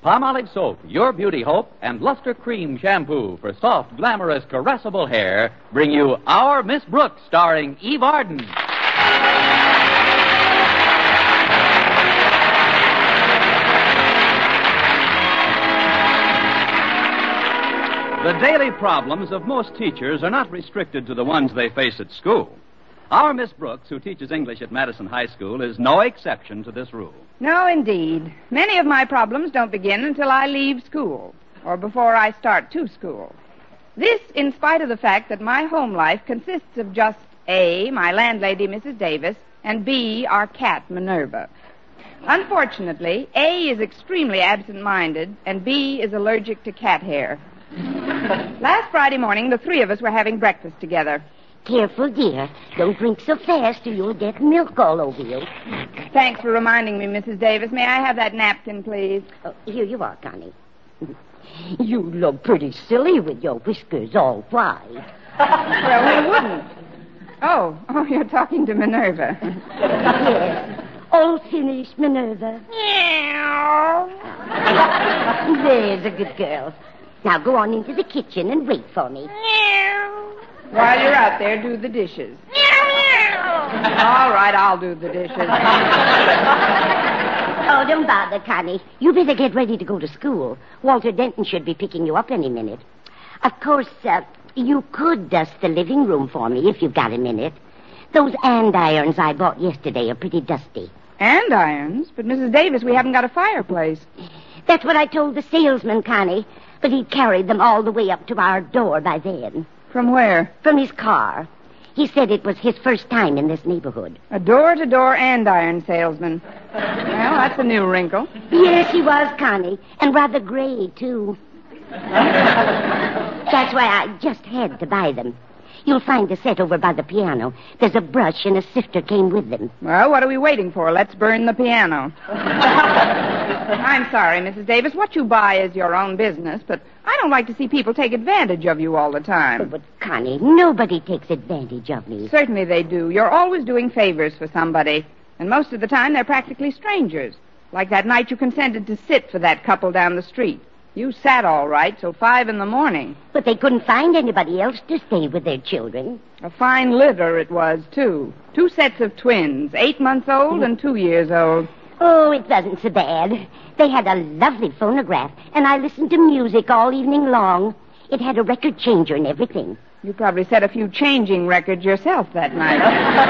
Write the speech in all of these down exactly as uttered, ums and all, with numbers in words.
Palmolive Soap, Your Beauty Hope, and Luster Cream Shampoo for soft, glamorous, caressable hair bring you Our Miss Brooks, starring Eve Arden. The daily problems of most teachers are not restricted to the ones they face at school. Our Miss Brooks, who teaches English at Madison High School, is no exception to this rule. No, indeed. Many of my problems don't begin until I leave school, or before I start to school. This, in spite of the fact that my home life consists of just A, my landlady, Missus Davis, and B, our cat, Minerva. Unfortunately, A is extremely absent-minded, and B is allergic to cat hair. Last Friday morning, the three of us were having breakfast together. Careful, dear. Don't drink so fast or you'll get milk all over you. Thanks for reminding me, Missus Davis. May I have that napkin, please? Oh, here you are, Connie. You look pretty silly with your whiskers all white. Well, who wouldn't? Oh, oh, you're talking to Minerva. Yes. All finished, Minerva. There's a good girl. Now go on into the kitchen and wait for me. While you're out there, do the dishes. All right, I'll do the dishes. Oh, don't bother, Connie. You better get ready to go to school. Walter Denton should be picking you up any minute. Of course, uh, you could dust the living room for me if you've got a minute. Those andirons I bought yesterday are pretty dusty. Andirons? But, Missus Davis, we haven't got a fireplace. That's what I told the salesman, Connie. But he carried them all the way up to our door by then. From where? From his car. He said it was his first time in this neighborhood. A door-to-door andiron salesman. Well, that's a new wrinkle. Yes, he was, Connie. And rather gray, too. That's why I just had to buy them. You'll find the set over by the piano. There's a brush and a sifter came with them. Well, what are we waiting for? Let's burn the piano. I'm sorry, Missus Davis. What you buy is your own business, but I don't like to see people take advantage of you all the time. Oh, but, Connie, nobody takes advantage of me. Certainly they do. You're always doing favors for somebody, and most of the time they're practically strangers. Like that night you consented to sit for that couple down the street. You sat all right till five in the morning. But they couldn't find anybody else to stay with their children. A fine litter it was, too. Two sets of twins, eight months old and two years old. Oh, it wasn't so bad. They had a lovely phonograph, and I listened to music all evening long. It had a record changer and everything. You probably set a few changing records yourself that night.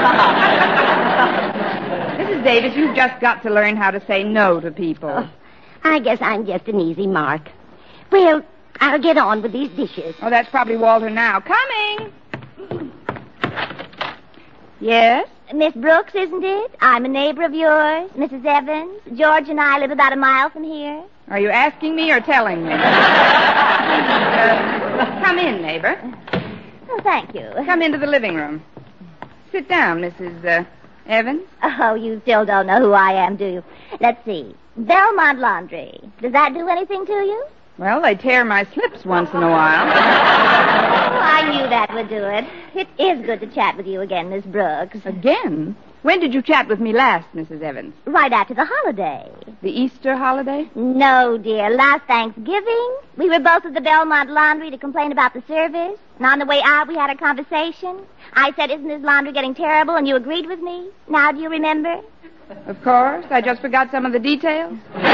Missus Davis, you've just got to learn how to say no to people. Oh, I guess I'm just an easy mark. Well, I'll get on with these dishes. Oh, that's probably Walter now. Coming! Yes? Miss Brooks, isn't it? I'm a neighbor of yours, Missus Evans. George and I live about a mile from here. Are you asking me or telling me? uh, come in, neighbor. Oh, thank you. Come into the living room. Sit down, Missus Uh, Evans. Oh, you still don't know who I am, do you? Let's see. Belmont Laundry. Does that do anything to you? Well, they tear my slips once in a while. Oh, I knew that would do it. It is good to chat with you again, Miss Brooks. Again? When did you chat with me last, Missus Evans? Right after the holiday. The Easter holiday? No, dear. Last Thanksgiving. We were both at the Belmont Laundry to complain about the service. And on the way out, we had a conversation. I said, isn't this laundry getting terrible? And you agreed with me. Now, do you remember? Of course. I just forgot some of the details.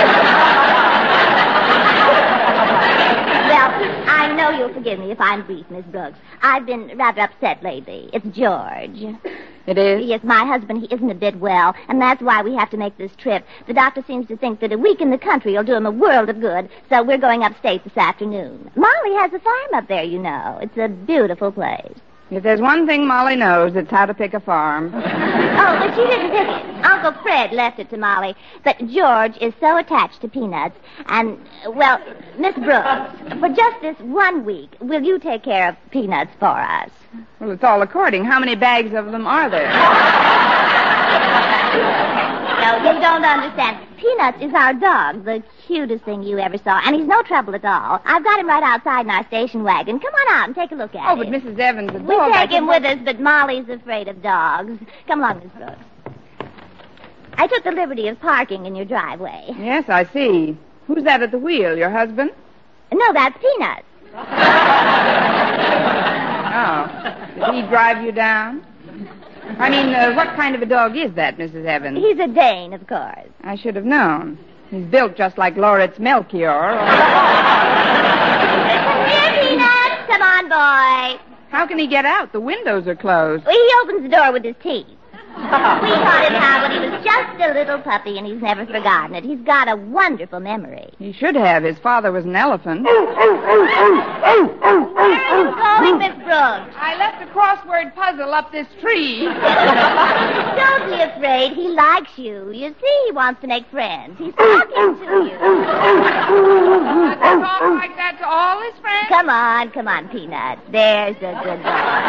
Well, I know you'll forgive me if I'm brief, Miss Brooks. I've been rather upset lately. It's George. It is? Yes, my husband, he isn't a bit well, and that's why we have to make this trip. The doctor seems to think that a week in the country will do him a world of good, so we're going upstate this afternoon. Molly has a farm up there, you know. It's a beautiful place. If there's one thing Molly knows, it's how to pick a farm. Oh, but she didn't pick it. Uncle Fred left it to Molly. But George is so attached to peanuts. And, well, Miss Brooks, for just this one week, will you take care of peanuts for us? Well, it's all according. How many bags of them are there? No, you don't understand. Peanuts is our dog, the cutest thing you ever saw, and he's no trouble at all. I've got him right outside in our station wagon. Come on out and take a look at oh, him. Oh, but Missus Evans, the We dog... take him with us, but Molly's afraid of dogs. Come along, Miss Brooks. I took the liberty of parking in your driveway. Yes, I see. Who's that at the wheel, your husband? No, that's Peanuts. Oh. Did he drive you down? I mean, uh, what kind of a dog is that, Missus Evans? He's a Dane, of course. I should have known. He's built just like Lauritz Melchior. Here, Peanuts. Come on, boy. How can he get out? The windows are closed. Well, he opens the door with his teeth. We taught him how when he was just a little puppy, and he's never forgotten it. He's got a wonderful memory. He should have. His father was an elephant. Where are you going, Miss Brooks? I left a crossword puzzle up this tree. Don't be afraid. He likes you. You see, he wants to make friends. He's talking to you. Does he talk like that to all his friends? Come on, come on, Peanut. There's a good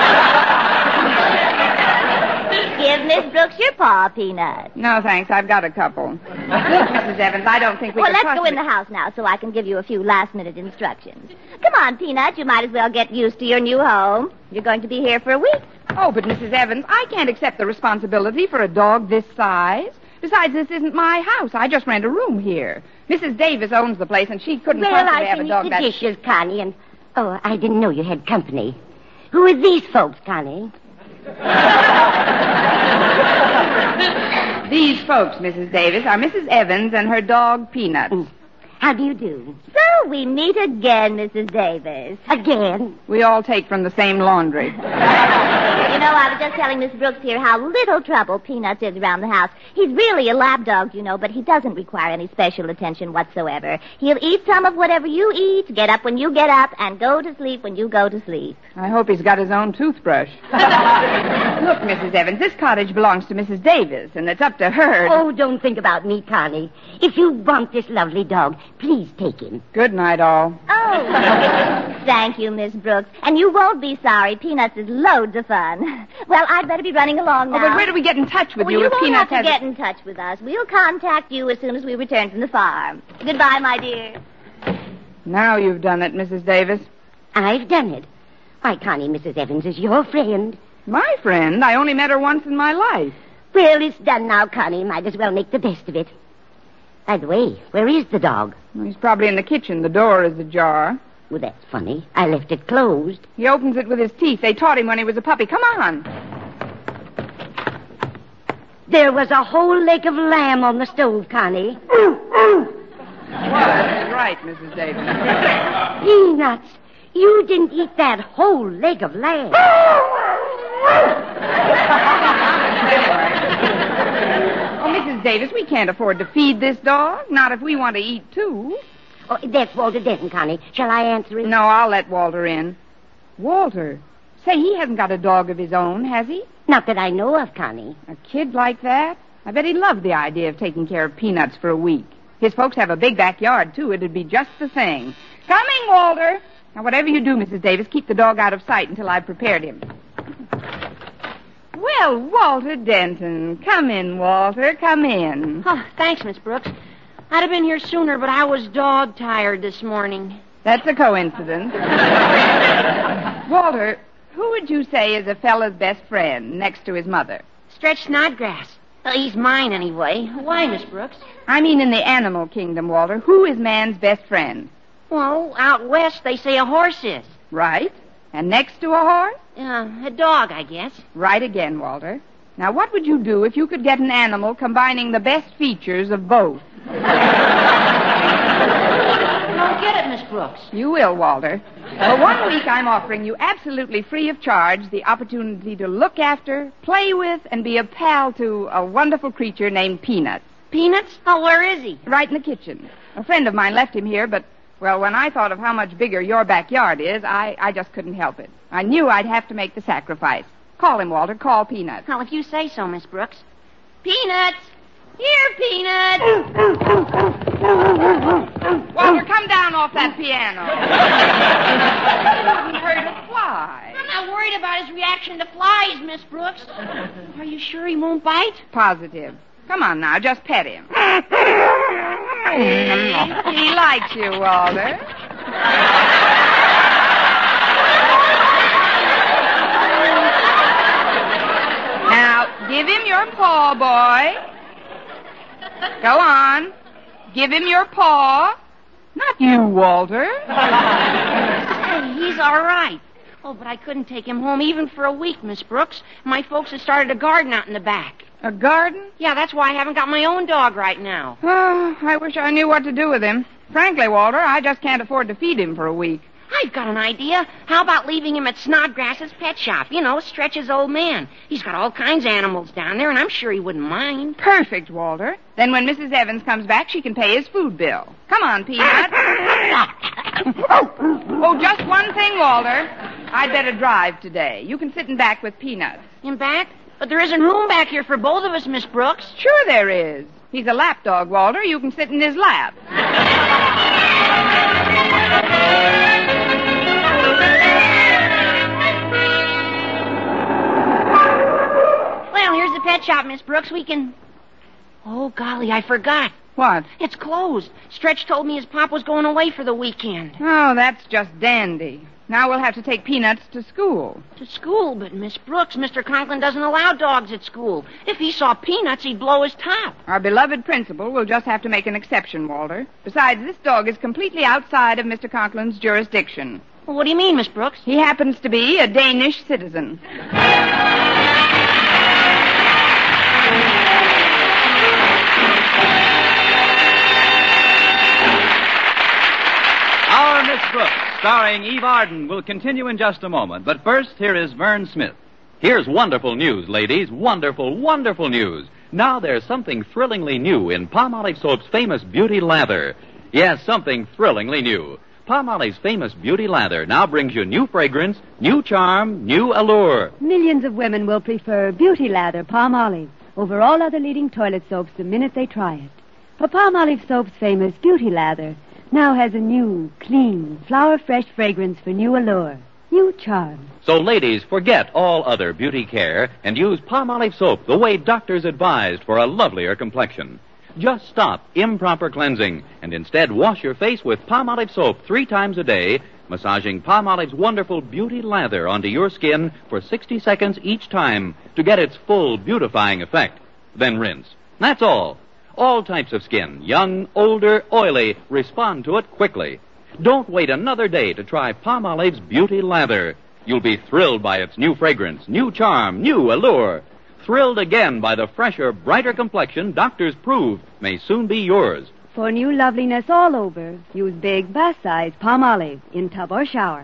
boy. Give Miss Brooks your paw, Peanut. No, thanks. I've got a couple. Look, Missus Evans, I don't think we Well, can let's go in the house now so I can give you a few last-minute instructions. Come on, Peanut. You might as well get used to your new home. You're going to be here for a week. Oh, but Missus Evans, I can't accept the responsibility for a dog this size. Besides, this isn't my house. I just rent a room here. Missus Davis owns the place, and she couldn't Well, possibly I have a finished dog the that... dishes, Connie, and... Oh, I didn't know you had company. Who are these folks, Connie? These folks, Missus Davis, are Missus Evans and her dog, Peanuts. Mm. How do you do? So we meet again, Missus Davis. Again? We all take from the same laundry. You know, I was just telling Miss Brooks here how little trouble Peanuts is around the house. He's really a lap dog, you know, but he doesn't require any special attention whatsoever. He'll eat some of whatever you eat, get up when you get up, and go to sleep when you go to sleep. I hope he's got his own toothbrush. Look, Missus Evans, this cottage belongs to Missus Davis, and it's up to her. Oh, don't think about me, Connie. If you want this lovely dog, please take him. Good night, all. Oh, thank you, Miss Brooks. And you won't be sorry. Peanuts is loads of fun. Well, I'd better be running along now. Oh, but where do we get in touch with well, you, you if won't Peanuts have to has... get in touch with us. We'll contact you as soon as we return from the farm. Goodbye, my dear. Now you've done it, Missus Davis. I've done it. Why, Connie, Missus Evans is your friend. My friend? I only met her once in my life. Well, it's done now, Connie. Might as well make the best of it. By the way, where is the dog? Well, he's probably in the kitchen. The door is ajar. Well, that's funny. I left it closed. He opens it with his teeth. They taught him when he was a puppy. Come on. There was a whole leg of lamb on the stove, Connie. Was right, Missus Davis. Peanuts, you didn't eat that whole leg of lamb. Oh, Missus Davis, we can't afford to feed this dog. Not if we want to eat, too. Oh, that's Walter Denton, Connie. Shall I answer him? No, I'll let Walter in. Walter? Say, he hasn't got a dog of his own, has he? Not that I know of, Connie. A kid like that? I bet he'd love the idea of taking care of Peanuts for a week. His folks have a big backyard, too. It'd be just the thing. Coming, Walter. Now, whatever you do, Missus Davis, keep the dog out of sight until I've prepared him. Well, Walter Denton. Come in, Walter. Come in. Oh, thanks, Miss Brooks. I'd have been here sooner, but I was dog-tired this morning. That's a coincidence. Walter, who would you say is a fella's best friend next to his mother? Stretch Snodgrass. Well, he's mine, anyway. Why, Miss Brooks? I mean in the animal kingdom, Walter. Who is man's best friend? Well, out west, they say a horse is. Right. And next to a horse? Uh, a dog, I guess. Right again, Walter. Now, what would you do if you could get an animal combining the best features of both? I don't get it, Miss Brooks. You will, Walter. For one week, I'm offering you absolutely free of charge the opportunity to look after, play with, and be a pal to a wonderful creature named Peanuts. Peanuts? Oh, where is he? Right in the kitchen. A friend of mine left him here, but, well, when I thought of how much bigger your backyard is, I, I just couldn't help it. I knew I'd have to make the sacrifice. Call him, Walter. Call Peanuts. Well, if you say so, Miss Brooks. Peanuts! Here, Peanuts! Walter, come down off that piano. You heard a fly. I'm not worried about his reaction to flies, Miss Brooks. Are you sure he won't bite? Positive. Come on now, just pet him. He likes you, Walter. Now, give him your paw, boy. Go on. Give him your paw. Not you, Walter. Hey, he's all right. Oh, but I couldn't take him home even for a week, Miss Brooks. My folks have started a garden out in the back. A garden? Yeah, that's why I haven't got my own dog right now. Oh, I wish I knew what to do with him. Frankly, Walter, I just can't afford to feed him for a week. I've got an idea. How about leaving him at Snodgrass's pet shop? You know, Stretch's old man. He's got all kinds of animals down there, and I'm sure he wouldn't mind. Perfect, Walter. Then when Missus Evans comes back, she can pay his food bill. Come on, Peanut. Oh, just one thing, Walter. I'd better drive today. You can sit in back with Peanuts. In back? But there isn't room back here for both of us, Miss Brooks. Sure there is. He's a lap dog, Walter. You can sit in his lap. Well, here's the pet shop, Miss Brooks. We can... Oh, golly, I forgot. What? It's closed. Stretch told me his pop was going away for the weekend. Oh, that's just dandy. Now we'll have to take Peanuts to school. To school? But, Miss Brooks, Mister Conklin doesn't allow dogs at school. If he saw Peanuts, he'd blow his top. Our beloved principal will just have to make an exception, Walter. Besides, this dog is completely outside of Mister Conklin's jurisdiction. Well, what do you mean, Miss Brooks? He happens to be a Danish citizen. Our Miss Brooks, starring Eve Arden, will continue in just a moment. But first, here is Vern Smith. Here's wonderful news, ladies. Wonderful, wonderful news. Now there's something thrillingly new in Palmolive Soap's famous Beauty Lather. Yes, something thrillingly new. Palmolive's famous Beauty Lather now brings you new fragrance, new charm, new allure. Millions of women will prefer Beauty Lather Palmolive over all other leading toilet soaps the minute they try it. For Palmolive Soap's famous Beauty Lather now has a new, clean, flower-fresh fragrance for new allure, new charm. So, ladies, forget all other beauty care and use Palmolive Soap the way doctors advised for a lovelier complexion. Just stop improper cleansing and instead wash your face with Palmolive Soap three times a day, massaging Palmolive's wonderful Beauty Lather onto your skin for sixty seconds each time to get its full beautifying effect. Then rinse. That's all. All types of skin, young, older, oily, respond to it quickly. Don't wait another day to try Palmolive's Beauty Lather. You'll be thrilled by its new fragrance, new charm, new allure. Thrilled again by the fresher, brighter complexion doctors prove may soon be yours. For new loveliness all over, use big bath-size Palmolive in tub or shower.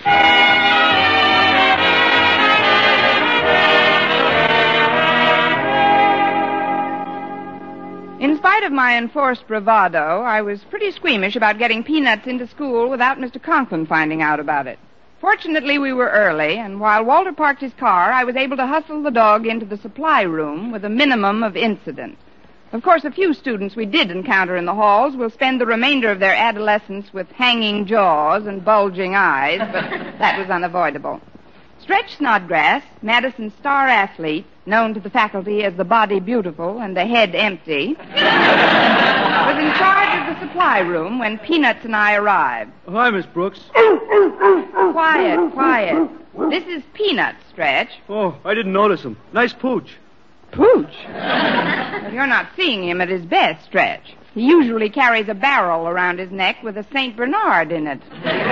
In spite of my enforced bravado, I was pretty squeamish about getting Peanuts into school without Mister Conklin finding out about it. Fortunately, we were early, and while Walter parked his car, I was able to hustle the dog into the supply room with a minimum of incident. Of course, a few students we did encounter in the halls will spend the remainder of their adolescence with hanging jaws and bulging eyes, but that was unavoidable. Stretch Snodgrass, Madison's star athlete, known to the faculty as the body beautiful and the head empty, was in charge of the supply room when Peanuts and I arrived. Hi, Miss Brooks. Quiet, quiet. This is Peanuts, Stretch. Oh, I didn't notice him. Nice pooch. Pooch? Well, you're not seeing him at his best, Stretch. He usually carries a barrel around his neck with a Saint Bernard in it.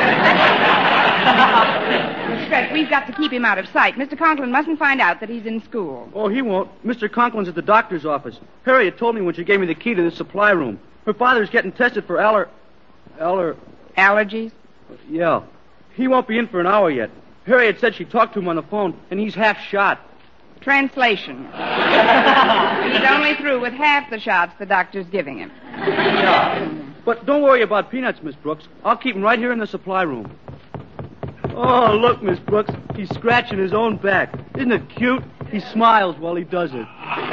Stretch, we've got to keep him out of sight. Mister Conklin mustn't find out that he's in school. Oh, he won't. Mister Conklin's at the doctor's office. Harriet told me when she gave me the key to the supply room. Her father's getting tested for aller... aller... Allergies? Yeah. He won't be in for an hour yet. Harriet said she talked to him on the phone, and he's half shot. Translation. He's only through with half the shots the doctor's giving him. Yeah. But don't worry about Peanuts, Miss Brooks. I'll keep him right here in the supply room. Oh, look, Miss Brooks. He's scratching his own back. Isn't it cute? He smiles while he does it.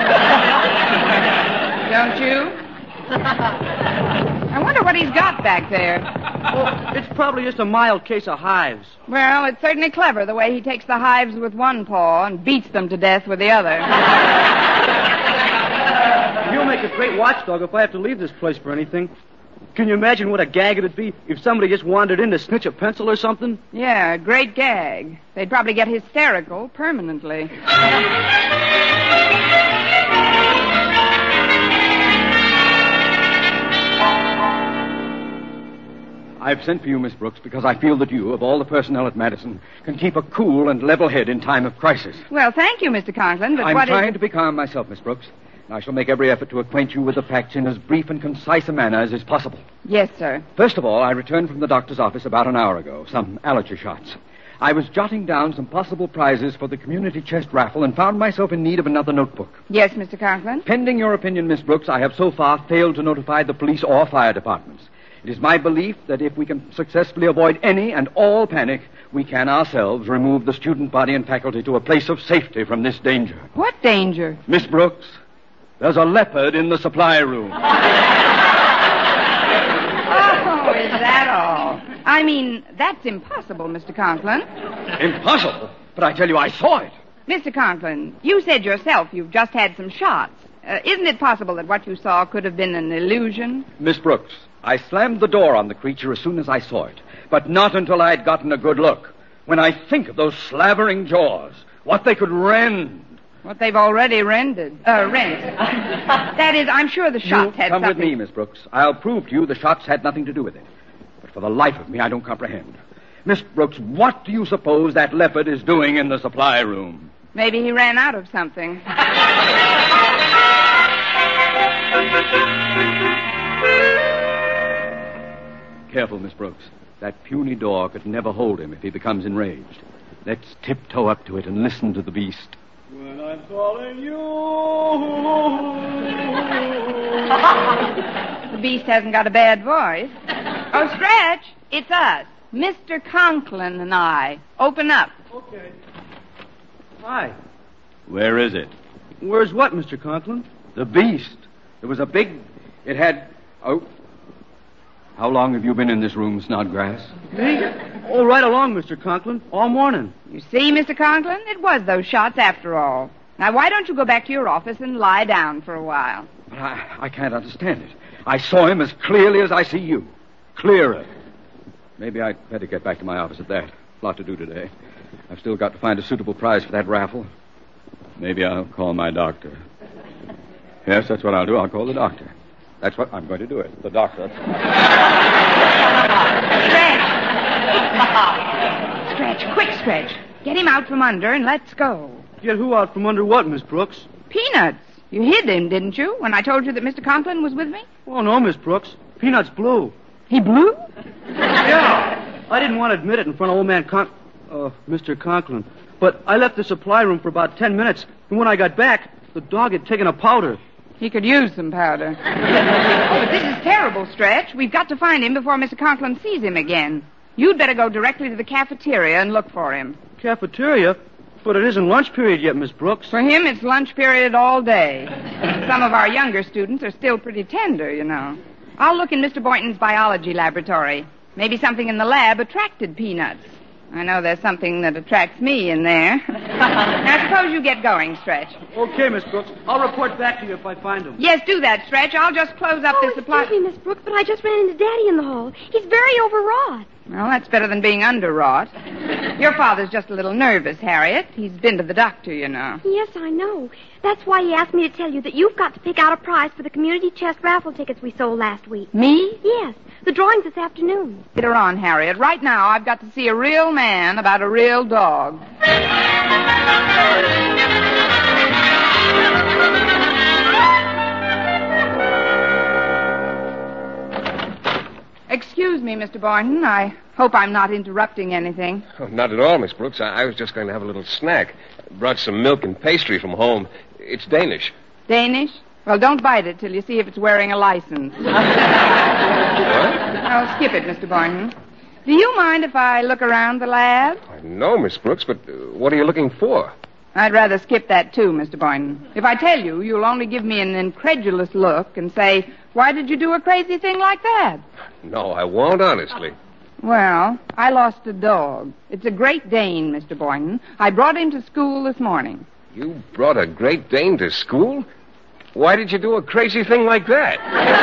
Don't you? I wonder what he's got back there. Well, it's probably just a mild case of hives. Well, it's certainly clever the way he takes the hives with one paw and beats them to death with the other. He'll make a great watchdog if I have to leave this place for anything. Can you imagine what a gag it'd be if somebody just wandered in to snitch a pencil or something? Yeah, great gag. They'd probably get hysterical permanently. I've sent for you, Miss Brooks, because I feel that you, of all the personnel at Madison, can keep a cool and level head in time of crisis. Well, thank you, Mister Conklin, but I'm what trying is... to be calm myself, Miss Brooks. And I shall make every effort to acquaint you with the facts in as brief and concise a manner as is possible. Yes, sir. First of all, I returned from the doctor's office about an hour ago, some allergy shots. I was jotting down some possible prizes for the community chest raffle and found myself in need of another notebook. Yes, Mister Conklin? Pending your opinion, Miss Brooks, I have so far failed to notify the police or fire departments. It is my belief that if we can successfully avoid any and all panic, we can ourselves remove the student body and faculty to a place of safety from this danger. What danger? Miss Brooks, there's a leopard in the supply room. Oh, is that all? I mean, that's impossible, Mister Conklin. Impossible? But I tell you, I saw it. Mister Conklin, you said yourself you've just had some shots. Uh, isn't it possible that what you saw could have been an illusion? Miss Brooks, I slammed the door on the creature as soon as I saw it, but not until I'd gotten a good look. When I think of those slavering jaws, what they could rend. What they've already rendered, uh, rent. That is, I'm sure the shots you had come something... with me, Miss Brooks. I'll prove to you the shots had nothing to do with it. But for the life of me, I don't comprehend. Miss Brooks, what do you suppose that leopard is doing in the supply room? Maybe he ran out of something. Careful, Miss Brooks. That puny door could never hold him if he becomes enraged. Let's tiptoe up to it and listen to the beast. When I'm calling you... The beast hasn't got a bad voice. Oh, Stretch, it's us. Mister Conklin and I. Open up. Okay. Hi. Where is it? Where's what, Mister Conklin? The beast. There was a big... It had... Oh... How long have you been in this room, Snodgrass? Me? Oh, right along, Mister Conklin. All morning. You see, Mister Conklin, it was those shots after all. Now, why don't you go back to your office and lie down for a while? But I, I can't understand it. I saw him as clearly as I see you. Clearer. Maybe I'd better get back to my office at that. A lot to do today. I've still got to find a suitable prize for that raffle. Maybe I'll call my doctor. Yes, that's what I'll do. I'll call the doctor. That's what I'm going to do it. The doctor. Stretch. Stretch, quick, Stretch. Get him out from under and let's go. Get who out from under what, Miss Brooks? Peanuts. You hid him, didn't you, when I told you that Mister Conklin was with me? Oh, no, Miss Brooks. Peanuts blue. He blew? Yeah. I didn't want to admit it in front of old man Con... Uh, Mister Conklin. But I left the supply room for about ten minutes, and when I got back, the dog had taken a powder. He could use some powder. Oh, but this is terrible, Stretch. We've got to find him before Mister Conklin sees him again. You'd better go directly to the cafeteria and look for him. Cafeteria? But it isn't lunch period yet, Miss Brooks. For him, it's lunch period all day. Some of our younger students are still pretty tender, you know. I'll look in Mister Boynton's biology laboratory. Maybe something in the lab attracted Peanuts. I know there's something that attracts me in there. Now, suppose you get going, Stretch. Okay, Miss Brooks. I'll report back to you if I find him. Yes, do that, Stretch. I'll just close up oh, this supply... excuse me, Miss Brooks, but I just ran into Daddy in the hall. He's very overwrought. Well, that's better than being underwrought. Your father's just a little nervous, Harriet. He's been to the doctor, you know. Yes, I know. That's why he asked me to tell you that you've got to pick out a prize for the community chest raffle tickets we sold last week. Me? Yes. The drawing's this afternoon. Get her on, Harriet. Right now, I've got to see a real man about a real dog. Excuse me, Mister Boynton. I hope I'm not interrupting anything. Oh, not at all, Miss Brooks. I, I was just going to have a little snack. Brought some milk and pastry from home. It's Danish. Danish? Well, don't bite it till you see if it's wearing a license. What? Oh, skip it, Mister Boynton. Do you mind if I look around the lab? No, Miss Brooks, but uh, what are you looking for? I'd rather skip that, too, Mister Boynton. If I tell you, you'll only give me an incredulous look and say, why did you do a crazy thing like that? No, I won't, honestly. Well, I lost a dog. It's a Great Dane, Mister Boynton. I brought him to school this morning. You brought a Great Dane to school? Why did you do a crazy thing like that?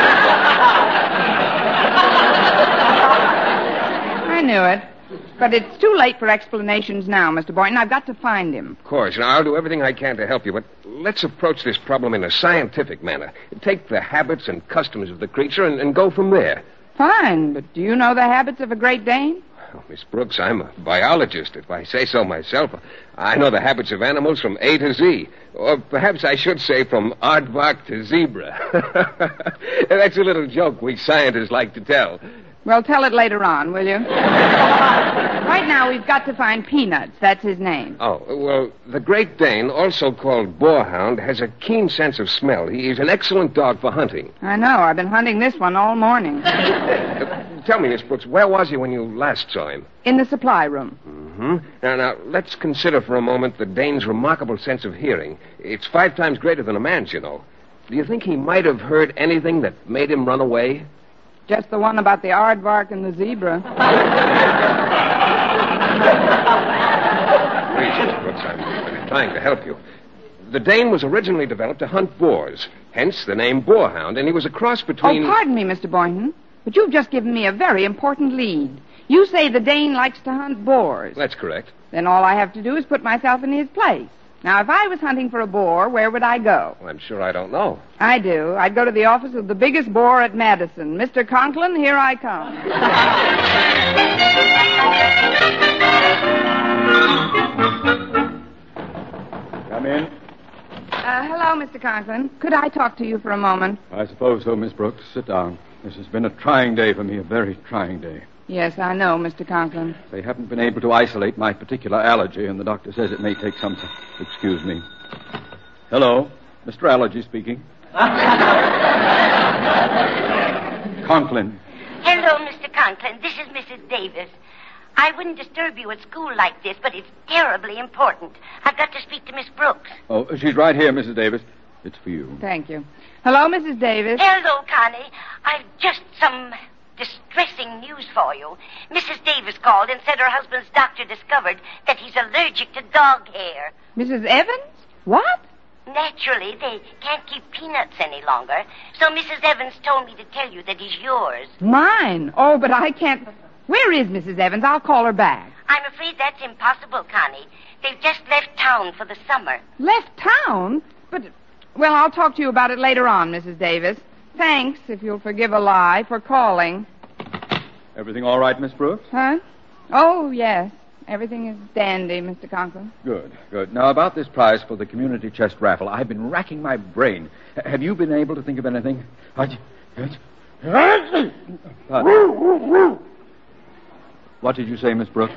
I knew it. But it's too late for explanations now, Mister Boynton. I've got to find him. Of course, and I'll do everything I can to help you, but let's approach this problem in a scientific manner. Take the habits and customs of the creature and, and go from there. Fine, but do you know the habits of a Great Dane? Oh, Miss Brooks, I'm a biologist, if I say so myself. I know the habits of animals from A to Z. Or perhaps I should say from aardvark to zebra. That's a little joke we scientists like to tell. Well, tell it later on, will you? Right now, we've got to find Peanuts. That's his name. Oh, well, the Great Dane, also called boarhound, has a keen sense of smell. He's an excellent dog for hunting. I know. I've been hunting this one all morning. Uh, tell me, Miss Brooks, where was he when you last saw him? In the supply room. Mm-hmm. Now, now, let's consider for a moment the Dane's remarkable sense of hearing. It's five times greater than a man's, you know. Do you think he might have heard anything that made him run away? Just the one about the aardvark and the zebra. Please, Miss Brooks, I'm, I'm trying to help you. The Dane was originally developed to hunt boars, hence the name boarhound, and he was a cross between... Oh, pardon me, Mister Boynton, but you've just given me a very important lead. You say the Dane likes to hunt boars. That's correct. Then all I have to do is put myself in his place. Now, if I was hunting for a boar, where would I go? Well, I'm sure I don't know. I do. I'd go to the office of the biggest boar at Madison. Mister Conklin, here I come. Come in. Uh, hello, Mister Conklin. Could I talk to you for a moment? I suppose so, Miss Brooks. Sit down. This has been a trying day for me, a very trying day. Yes, I know, Mister Conklin. They haven't been able to isolate my particular allergy, and the doctor says it may take some time. Excuse me. Hello, Mister Allergy speaking. Conklin. Hello, Mister Conklin. This is Missus Davis. I wouldn't disturb you at school like this, but it's terribly important. I've got to speak to Miss Brooks. Oh, she's right here, Missus Davis. It's for you. Thank you. Hello, Missus Davis. Hello, Connie. I've just some distressing news for you. Missus Davis called and said her husband's doctor discovered that he's allergic to dog hair. Missus Evans? What? Naturally, they can't keep Peanuts any longer, so Missus Evans told me to tell you that he's yours. Mine? Oh, but I can't... Where is Missus Evans? I'll call her back. I'm afraid that's impossible, Connie. They've just left town for the summer. Left town? But, well, I'll talk to you about it later on, Missus Davis. Thanks, if you'll forgive a lie, for calling. Everything all right, Miss Brooks? Huh? Oh, yes. Everything is dandy, Mister Conklin. Good, good. Now, about this prize for the community chest raffle, I've been racking my brain. H- have you been able to think of anything? What did you say, Miss Brooks?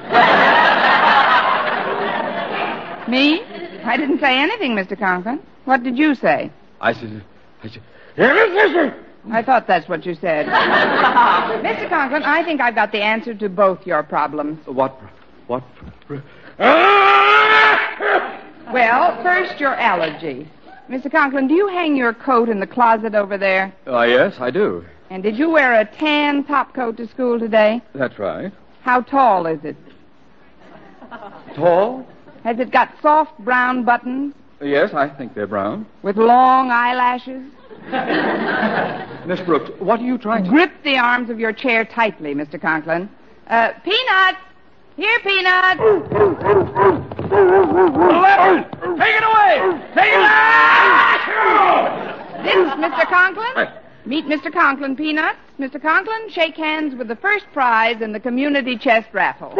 Me? I didn't say anything, Mister Conklin. What did you say? I said... I said... I thought that's what you said. Mister Conklin, I think I've got the answer to both your problems. What? What? Well, first, your allergy. Mister Conklin, do you hang your coat in the closet over there? Uh, yes, I do. And did you wear a tan top coat to school today? That's right. How tall is it? Tall? Has it got soft brown buttons? Yes, I think they're brown. With long eyelashes? Miss Brooks, what are you trying to... Grip the arms of your chair tightly, Mister Conklin. Uh, Peanut! Here, Peanut! Take it away! Take it away! This is Mister Conklin. Meet Mister Conklin, Peanut. Mister Conklin, shake hands with the first prize in the community chest raffle.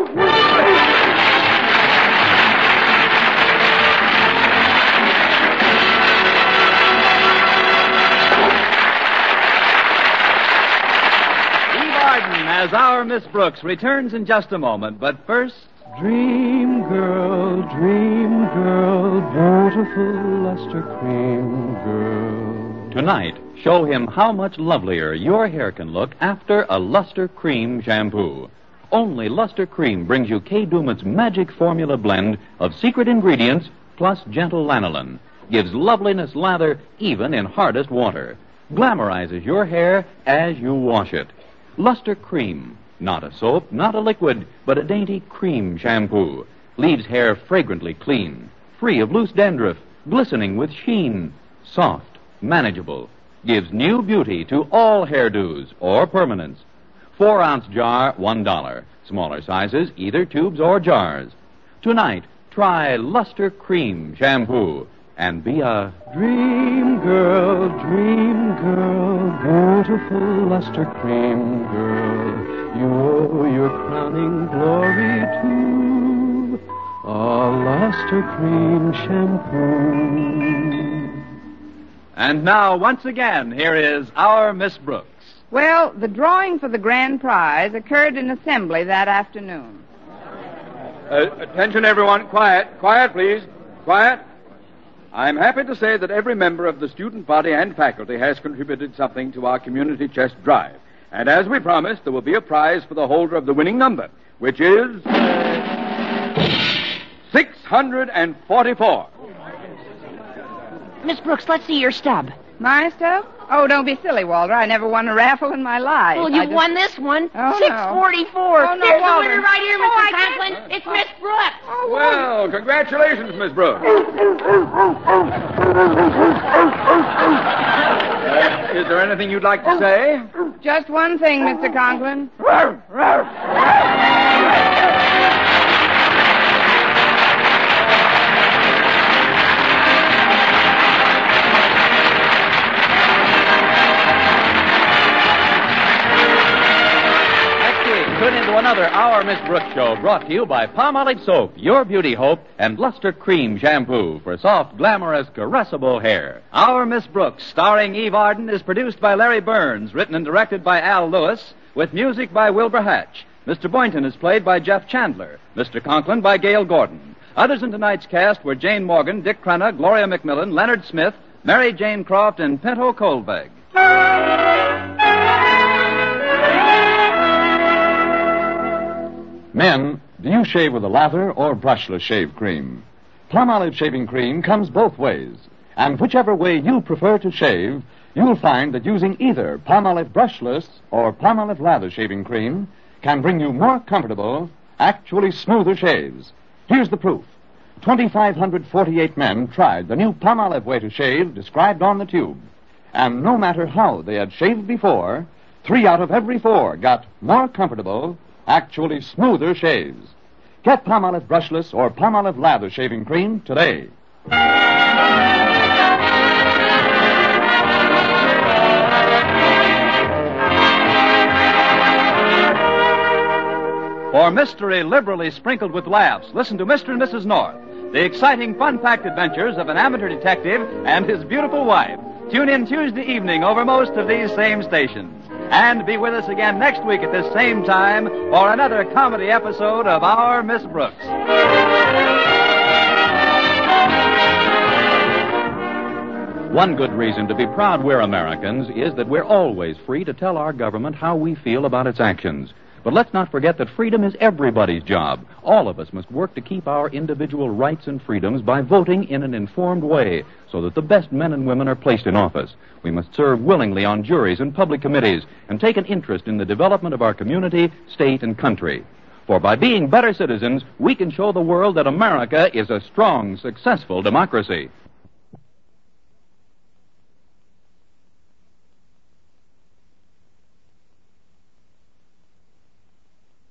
As our Miss Brooks returns in just a moment, but first... Dream girl, dream girl, beautiful luster cream girl. Tonight, show him how much lovelier your hair can look after a Luster Cream shampoo. Only Luster Cream brings you Kay Daumit's magic formula blend of secret ingredients plus gentle lanolin. Gives loveliness lather even in hardest water. Glamorizes your hair as you wash it. Luster Cream. Not a soap, not a liquid, but a dainty cream shampoo. Leaves hair fragrantly clean, free of loose dandruff, glistening with sheen. Soft, manageable. Gives new beauty to all hairdos or permanents. Four ounce jar, one dollar. Smaller sizes, either tubes or jars. Tonight, try Luster Cream shampoo. and be a Dream girl, dream girl, beautiful luster cream girl. You owe your crowning glory to a luster cream shampoo. And now, once again, here is our Miss Brooks. Well, the drawing for the grand prize occurred in assembly that afternoon. Uh, attention, everyone. Quiet. Quiet, please. Quiet. I'm happy to say that every member of the student body and faculty has contributed something to our community chest drive. And as we promised, there will be a prize for the holder of the winning number, which is six hundred forty-four. Miss Brooks, let's see your stub. My stuff? Oh, don't be silly, Walter. I never won a raffle in my life. Well, you I just... won this one. Oh, six no. forty-four. Oh, no, There's the Walter. winner right here, Oh, Mister I Conklin. can't- It's Miss Brooks. Oh, Well, congratulations, Miss Brooks. Uh, is there anything you'd like to say? just one thing, Mister Conklin. Tune into another Our Miss Brooks show brought to you by Palmolive Soap, your beauty hope, and Luster Cream Shampoo for soft, glamorous, caressable hair. Our Miss Brooks, starring Eve Arden, is produced by Larry Burns, written and directed by Al Lewis, with music by Wilbur Hatch. Mister Boynton is played by Jeff Chandler, Mister Conklin by Gail Gordon. Others in tonight's cast were Jane Morgan, Dick Crenna, Gloria McMillan, Leonard Smith, Mary Jane Croft, and Pinto Colbeck. Men, do you shave with a lather or brushless shave cream? Palmolive shaving cream comes both ways. And whichever way you prefer to shave, you'll find that using either Palmolive brushless or Palmolive lather shaving cream can bring you more comfortable, actually smoother shaves. Here's the proof. two thousand five hundred forty-eight men tried the new Palmolive way to shave described on the tube. And no matter how they had shaved before, three out of every four got more comfortable, actually smoother shaves. Get Palmolive brushless or Palmolive lather shaving cream today. For mystery liberally sprinkled with laughs, listen to Mister and Missus North, the exciting, fun-packed adventures of an amateur detective and his beautiful wife. Tune in Tuesday evening over most of these same stations. And be with us again next week at this same time for another comedy episode of Our Miss Brooks. One good reason to be proud we're Americans is that we're always free to tell our government how we feel about its actions. But let's not forget that freedom is everybody's job. All of us must work to keep our individual rights and freedoms by voting in an informed way so that the best men and women are placed in office. We must serve willingly on juries and public committees and take an interest in the development of our community, state, and country. For by being better citizens, we can show the world that America is a strong, successful democracy.